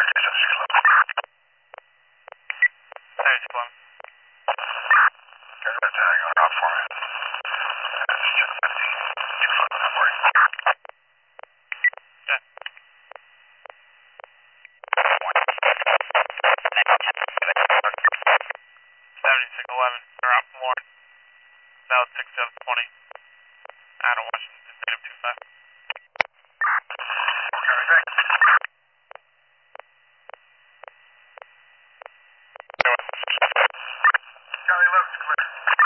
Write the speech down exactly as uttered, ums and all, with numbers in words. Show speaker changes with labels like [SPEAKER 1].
[SPEAKER 1] Hey, Slim.
[SPEAKER 2] You're going to hang on out for me. It's ten fifty. Two foot for you.
[SPEAKER 1] Okay. seventy-six eleven, drop one. South six seven twenty. Out of Washington, native two five.
[SPEAKER 2] Okay, thanks. Charlie eleven's clear.